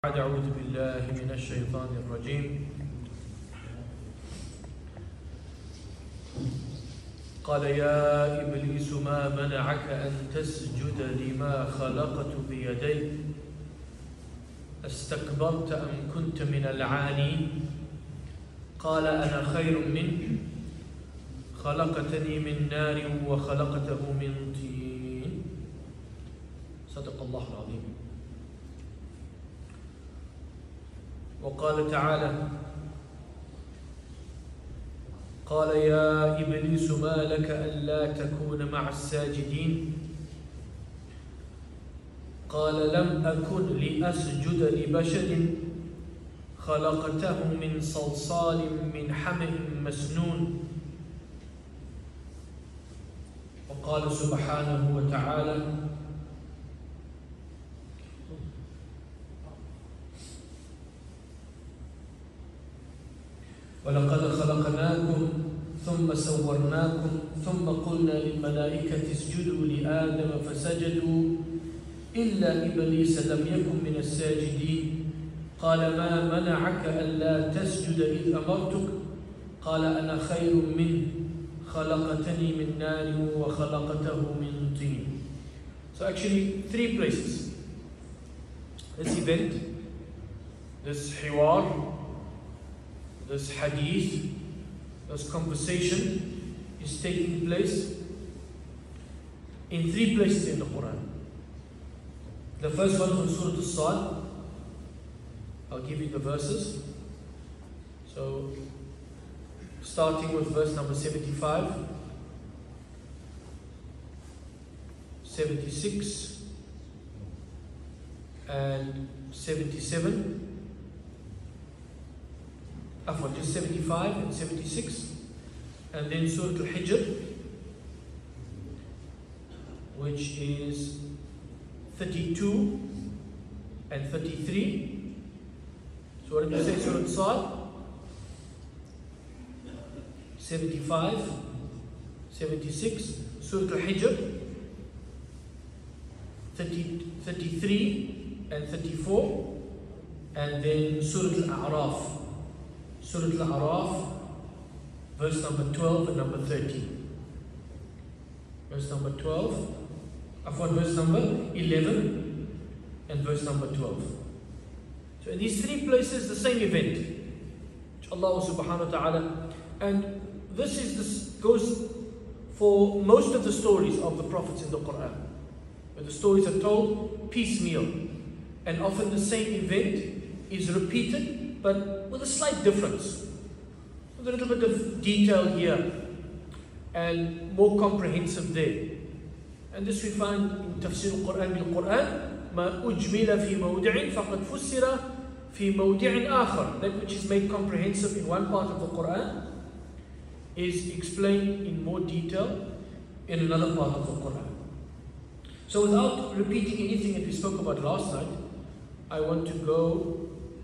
أعوذ بالله من الشيطان الرجيم. قال يا إبليس ما منعك أن تسجد لما خلقت بيدي استكبرت أم كنت من العالين قال أنا خير منه خلقتني من نار وخلقته من طين. صدق الله العظيم. وقال تعالى قال يا إبليس ما لك ألا تكون مع الساجدين قال لم أكن لأسجد لبشر خلقته من صلصال من حمإ مسنون. وقال سبحانه وتعالى ولقد خلقناكم ثم سورناكم ثم قلنا للملائكة اسجدوا لآدم فسجدوا إلا إبليس لم يكن من الساجدين قال ما منعك ألا تسجد إذ أمرتك قال أنا خير منه خلقتني من نار وخلقته من طين. So actually 3 places. This event, this hiwar, this hadith, this conversation is taking place in 3 places in the Quran. The first one from Surah As-Sad. I'll give you the verses. So, starting with verse number 75, 76, and 77. Just 75 and 76, and then Surah Al-Hijr, which is 32 and 33. So what did you say? Surah Al-Sad, 75, 76, Surah Al-Hijr, 33 and 34, and then Surah Al-A'raf. Surah Al-A'raf, verse number 12 and number 13. Verse number 12, verse number 11 and verse number 12. So in these 3 places, the same event, which Allah subhanahu wa ta'ala, and this goes for most of the stories of the prophets in the Quran, where the stories are told piecemeal, and often the same event is repeated, but with a slight difference, with a little bit of detail here and more comprehensive there. And this we find in Tafsir al-Quran bil-Quran, ما أجمل في موضع فقد فسر في موضع آخر. That which is made comprehensive in one part of the Quran is explained in more detail in another part of the Quran. So without repeating anything that we spoke about last night, I want to go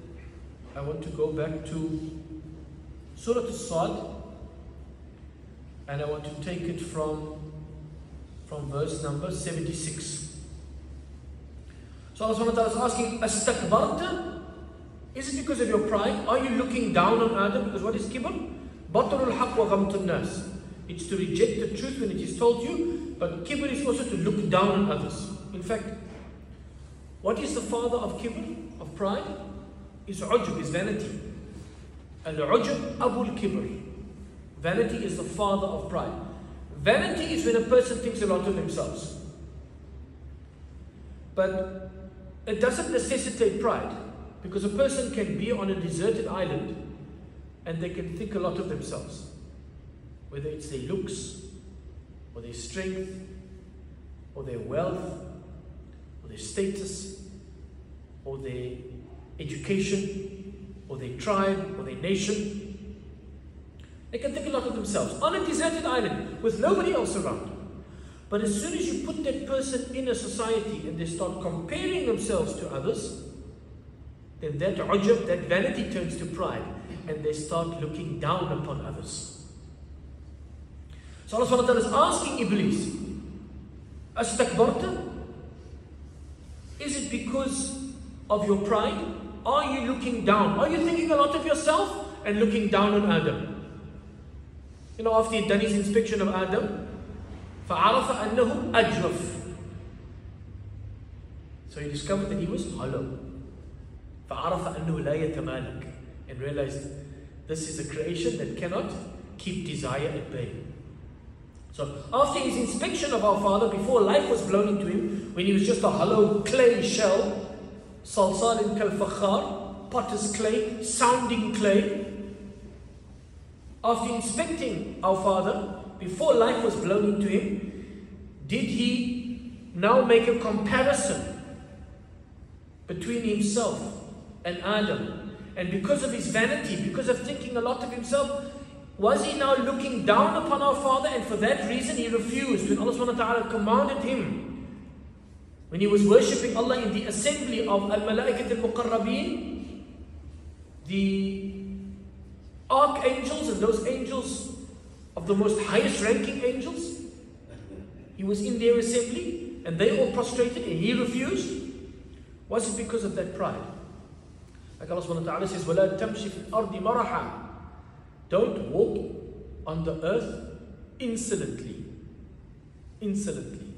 back to Surah As-Sad, and I want to take it from verse number 76. So Allah subhanahu wa ta'ala is asking, Astakbarta? Is it because of your pride? Are you looking down on Adam? Because what is kibr? Batarul haq wa ghamtun nas. It's to reject the truth when it is told you, but kibr is also to look down on others. In fact, what is the father of kibr, of pride? Is ujub, is vanity. Al-ujub abul kibr. Vanity is the father of pride. Vanity is when a person thinks a lot of themselves. But it doesn't necessitate pride, because a person can be on a deserted island and they can think a lot of themselves. Whether it's their looks, or their strength, or their wealth, or their status, or their education, or their tribe, or their nation. They can think a lot of themselves on a deserted island with nobody else around. But as soon as you put that person in a society and they start comparing themselves to others, then that ujub, that vanity turns to pride, and they start looking down upon others. So Allah subhanahu wa ta'ala is asking Iblis, Astakbarta? Is it because of your pride? are you looking down? Are you thinking a lot of yourself and looking down on Adam? You know, after he'd done his inspection of Adam, فَعَرَفَ أَنَّهُ أَجْرَفُ. So he discovered that he was hollow. فَعَرَفَ أَنَّهُ لَا يَتَمَالَكَ. And realized this is a creation that cannot keep desire at bay. So after his inspection of our father, before life was blown into him, when he was just a hollow clay shell, salsal kal fakhar, potter's clay, sounding clay. After inspecting our father, before life was blown into him, did he now make a comparison between himself and Adam? And because of his vanity, because of thinking a lot of himself, was he now looking down upon our father? And for that reason he refused when Allah subhanahu wa ta'ala commanded him, when he was worshipping Allah in the assembly of al-malaikat al-muqarrabeen, the archangels and those angels of the most highest ranking angels. He was in their assembly and they all prostrated and he refused. Was it because of that pride? Like Allah subhanahu wa ta'ala says, وَلَا تَمْشِ فِي الْأَرْضِ مَرَحًا. Don't walk on the earth insolently. Insolently.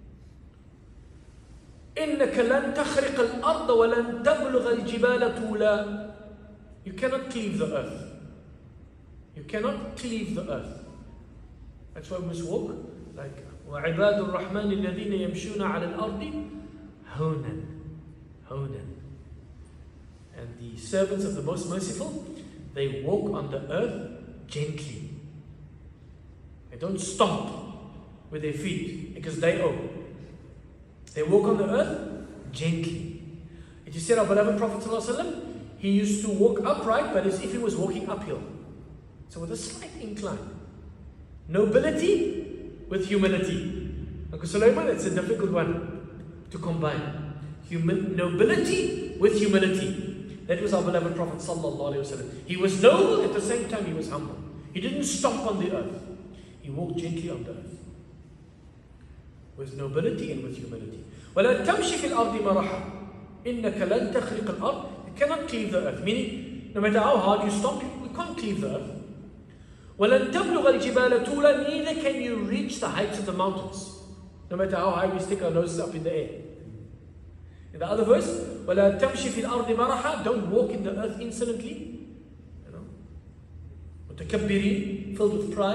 إِنَّكَ لَن تَخْرِقَ الْأَرْضَ وَلَن تَبْلُغَ الْجِبَالَ طُولًا. You cannot cleave the earth. You cannot cleave the earth. That's why we must walk like وَعِبَادُ الرَّحْمَنِ الَّذِينَ يَمْشُونَ عَلَى الْأَرْضِ هَوْنًا. Hawnan. And the servants of the Most Merciful, they walk on the earth gently. They don't stomp with their feet because they own. They walk on the earth gently. It is said our beloved Prophet ﷺ, he used to walk upright, but as if he was walking uphill. So with a slight incline. Nobility with humility. Uncle Sulaiman, it's a difficult one to combine. Nobility with humility. That was our beloved Prophet ﷺ. He was noble, at the same time he was humble. He didn't stomp on the earth. He walked gently on the earth. With nobility and with humility. وَلَا تَمْشِ فِي الْأَرْضِ مَرَحًا إِنَّكَ لَن تَخْرِقَ الْأَرْضِ. You cannot cleave the earth. Meaning, no matter how hard you stomp, you can't cleave the earth. وَلَن تَبْلُغَ الْجِبَالَ طُولًا. Neither can you reach the heights of the mountains. No matter how high we stick our noses up in the air. In the other verse, وَلَا تَمْشِ فِي الْأَرْضِ مَرَحًا. Don't walk in the earth insolently. You know, متكبرين, filled with pride.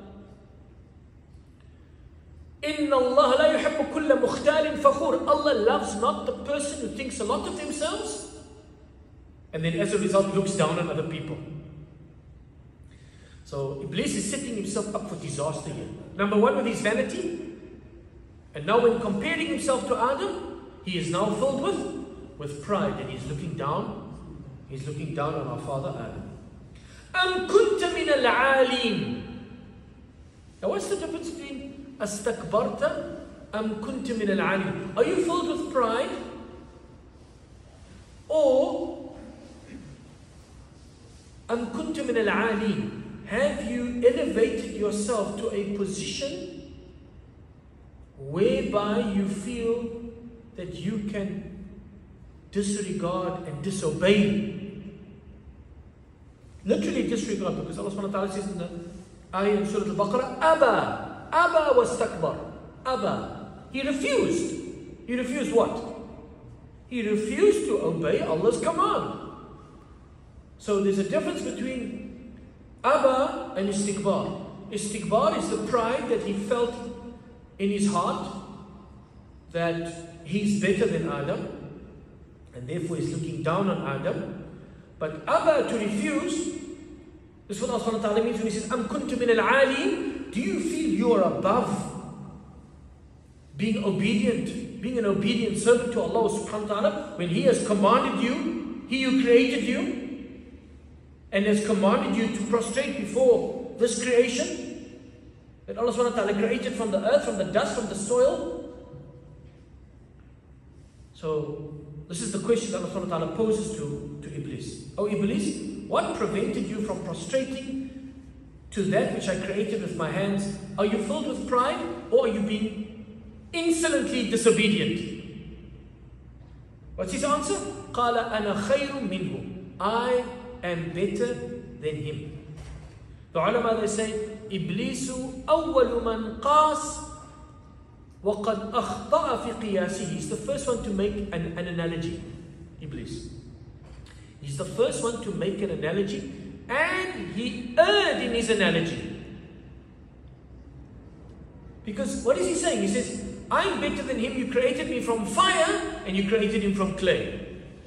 إِنَّ اللَّهَ لَا يُحِبُّ كُلَّ مُخْتَالٍ فَخُورٍ. Allah loves not the person who thinks a lot of themselves and then as a result looks down on other people. So Iblis is setting himself up for disaster here. Number one, with his vanity. And now when comparing himself to Adam, he is now filled with pride and he's looking down. He's looking down on our father Adam. أَمْ كُنْتَ مِنَ الْعَالِينَ. Now what's the difference between أَسْتَكْبَرْتَ أَمْ كُنْتَ مِنَ الْعَالِينَ? Are you filled with pride? Or أَمْ كُنْتَ مِنَ الْعَالِينَ? Have you elevated yourself to a position whereby you feel that you can disregard and disobey? Literally disregard, because Allah subhanahu wa ta'ala says in the ayah in Surah Al-Baqarah, Aba wastakbar. Aba. He refused. He refused what? He refused to obey Allah's command. So there's a difference between Aba and istikbar. Istikbar is the pride that he felt in his heart that he's better than Adam and therefore he's looking down on Adam. But Aba, to refuse, this is what Allah subhanahu wa ta'ala means when he says, Am kuntu min al-'ali. Do you feel you are above being obedient, being an obedient servant to Allah subhanahu wa ta'ala when He has commanded you, He who created you, and has commanded you to prostrate before this creation that Allah subhanahu wa ta'ala created from the earth, from the dust, from the soil? So this is the question that Allah subhanahu wa ta'ala poses to Iblis. Oh Iblis, what prevented you from prostrating to that which I created with my hands? Are you filled with pride, or are you being insolently disobedient? What's his answer? قال أنا خير منه. I am better than him. The ulama, they say, إبليس أول من قاس وقد أخطأ في قياسه. He's the first one to make an analogy. Iblis. He's the first one to make an analogy, and he erred in his analogy. Because what is he saying? He says, I'm better than him. You created me from fire and you created him from clay.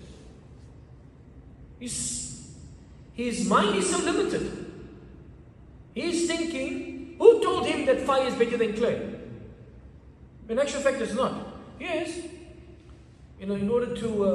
His mind is so limited. He's thinking, who told him that fire is better than clay? In actual fact, it's not. Yes. In order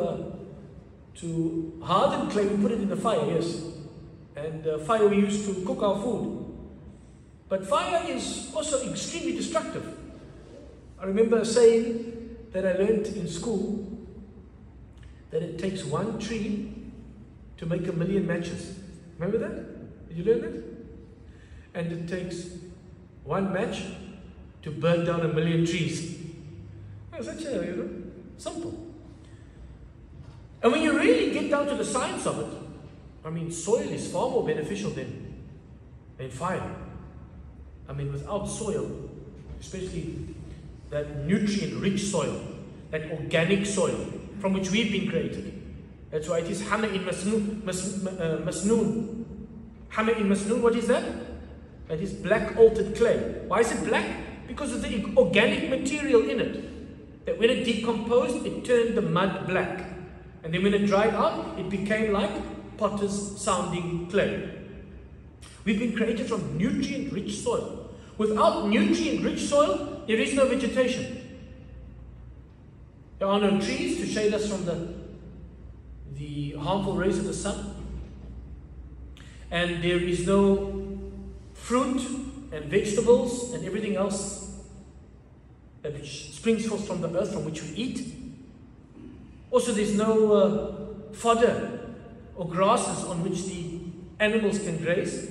to harden clay, we put it in the fire, yes. And fire we use to cook our food. But fire is also extremely destructive. I remember a saying that I learned in school, that it takes one tree to make 1,000,000 matches. Remember that? Did you learn that? And it takes one match to burn down 1,000,000 trees. It's such a, simple. And when you really get down to the science of it, I mean, soil is far more beneficial than fire. I mean, without soil, especially that nutrient-rich soil, that organic soil from which we've been created. That's why it is hama'in masnoon. Hama'in masnoon, what is that? That is black altered clay. Why is it black? Because of the organic material in it. That when it decomposed, it turned the mud black. And then when it dried out, it became like potter's sounding clay. We've been created from nutrient-rich soil. Without nutrient-rich soil, there is no vegetation. There are no trees to shade us from the harmful rays of the sun. And there is no fruit and vegetables and everything else that springs forth from the earth from which we eat. Also, there's no fodder or grasses on which the animals can graze.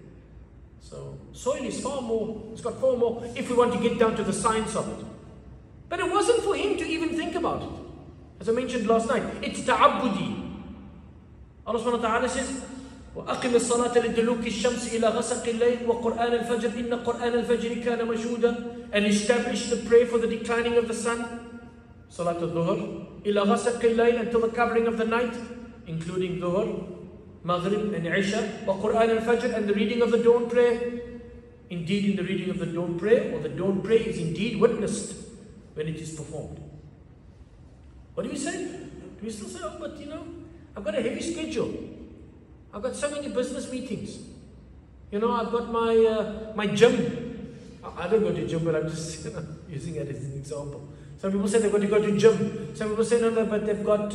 So, soil is far more, it's got far more, if we want to get down to the science of it. But it wasn't for him to even think about it. As I mentioned last night, it's ta'abbudi. Allah subhanahu wa ta'ala says, وَأَقِمِ الصَّلَاةَ لِدُلُوكِ الشَّمْسِ إِلَى غَسَقِ اللَّيْلِ وَقُرْآنَ الْفَجْرِ إِنَّ قُرْآنَ الْفَجْرِ كَانَ مَشْهُودًا. And establish the prayer for the declining of the sun, Salat al-Dhuhr, إِلَى غَسَقِ اللَّيْلِ, until the covering of the night, including Dhuhr, Maghrib and Isha, وَقُرْآنَ الْفَجْرِ, and the reading of the dawn prayer. Indeed, in the reading of the dawn prayer, or the dawn prayer is indeed witnessed when it is performed. What do we say? Do we still say, oh, but I've got a heavy schedule. I've got so many business meetings. I've got my gym. I don't go to gym, but I'm just using it as an example. Some people say they've got to go to gym. Some people say no, but they've got,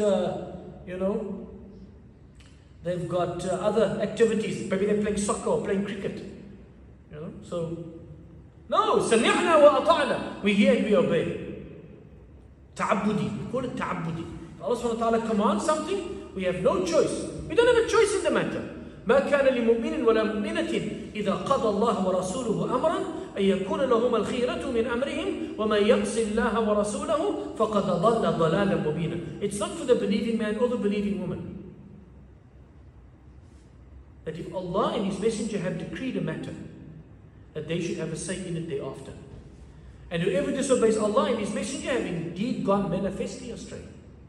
they've got other activities. Maybe they're playing soccer or playing cricket. So, no, سَمِعْنَا وَأَطَعْنَا. We hear and we obey. Ta'abbudi. We call it ta'abbudi. Allah subhanahu wa ta'ala commands something, we have no choice. We don't have a choice in the matter. ما كان لمؤمن ولا مؤمنة إذا قضى الله ورسوله أمرا أن يكون لهم الخيرة من أمرهم وما يعص الله ورسوله فقد ضل ضلالا مبينا. It's not for the believing man or the believing woman. That if Allah and His Messenger have decreed a matter, that they should have a say in it thereafter. And whoever disobeys Allah and His Messenger have indeed gone manifestly astray.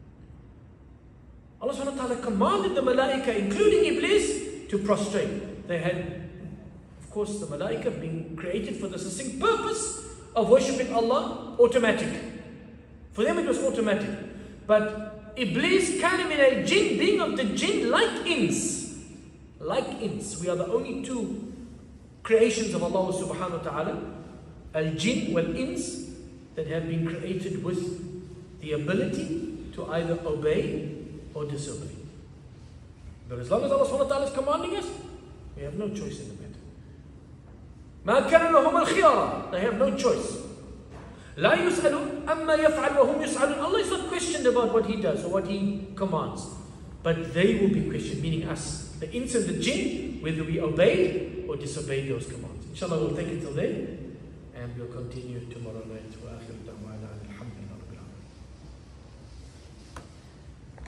Allah subhanahu wa ta'ala commanded the malaika, including Iblis, to prostrate. They had, of course, the malaika being created for the succinct purpose of worshipping Allah, automatic. For them it was automatic. But Iblis, kana min al-jinn, being of the jinn, like ins. Like ins. We are the only two creations of Allah subhanahu wa ta'ala, al-jinn wal-ins, that have been created with the ability to either obey or disobey. But as long as Allah subhanahu wa ta'ala is commanding us, we have no choice in the matter. مَا كَانَ لَهُمَ الْخِيَارَةِ. They have no choice. لَا يُسْأَلُ أَمَّا يَفْعَلُ وَهُمْ يُسْأَلُونَ. Allah is not questioned about what He does or what He commands. But they will be questioned, meaning us, the ins and the jinn, whether we obeyed or disobeyed those commands. Inshallah, we'll take it till then, and we'll continue tomorrow night.